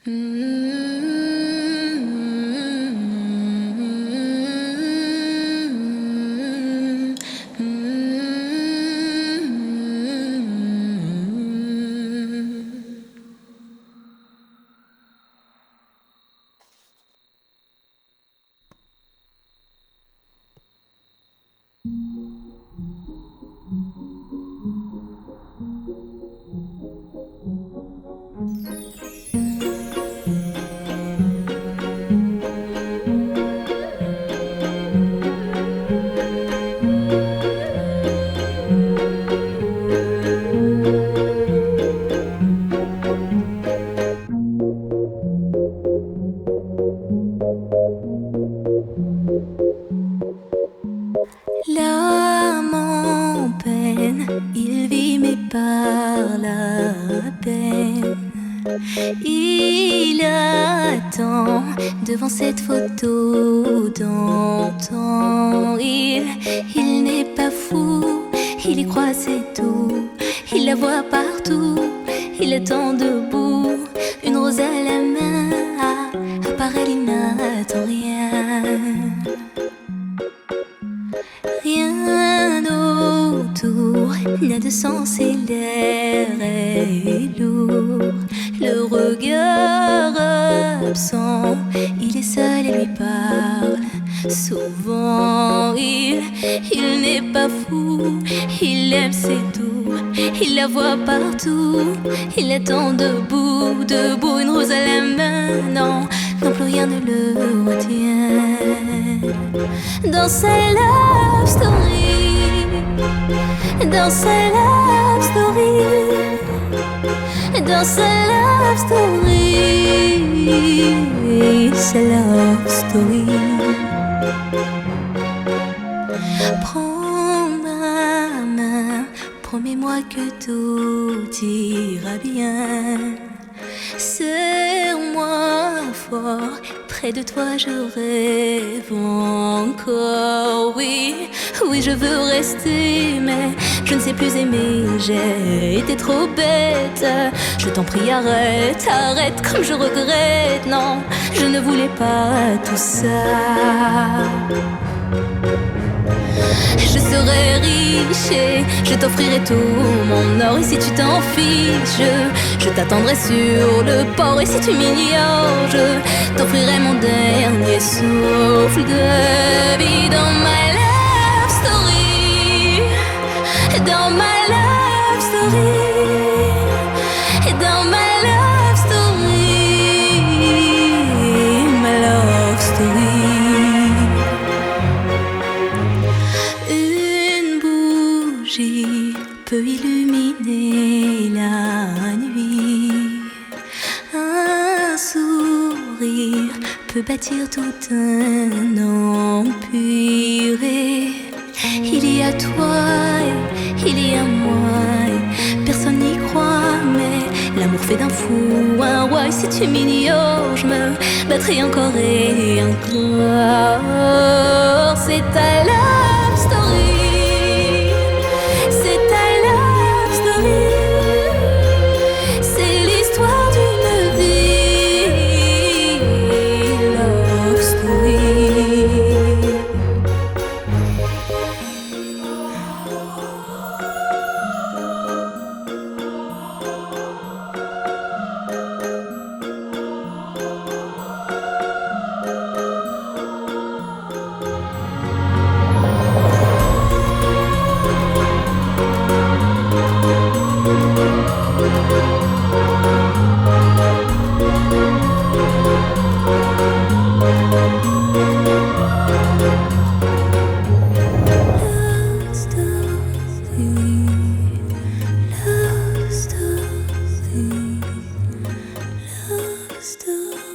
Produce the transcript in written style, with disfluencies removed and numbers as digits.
L'âme en peine, il vit mais par la peine. Il attend devant cette photo d'antan. Il n'est pas fou, il y croit c'est tout. Il la voit partout, il attend debout. Une rose à la main, à part elle il n'attend rien. Rien autour n'a de sens et l'air est lourd. Le regard absent, il est seul et lui parle. Souvent il n'est pas fou, il aime c'est tout. Il la voit partout, il attend debout, debout, une rose à la main. Non, non plus rien ne le retient. Dans sa love story, dans sa love story, dans sa love story, sa love story. Prends ma main, promets-moi que tout ira bien. Serre-moi fort, près de toi je rêve encore. Oui, oui je veux rester, mais je ne sais plus aimer. J'ai été trop bête, je t'en prie arrête, arrête comme je regrette. Non, je ne voulais pas tout ça. Je serai riche et je t'offrirai tout mon or. Et si tu t'en fiches, je t'attendrai sur le port. Et si tu m'ignores, je t'offrirai mon dernier souffle de vie. Dans ma love story, dans ma love story, dans ma love story, ma love story. Peut illuminer la nuit. Un sourire peut bâtir tout un empire. Et il y a toi, il y a moi. Personne n'y croit, mais l'amour fait d'un fou un roi. Et si tu m'ignores, je me battrai encore et encore. C'est ta love story. Still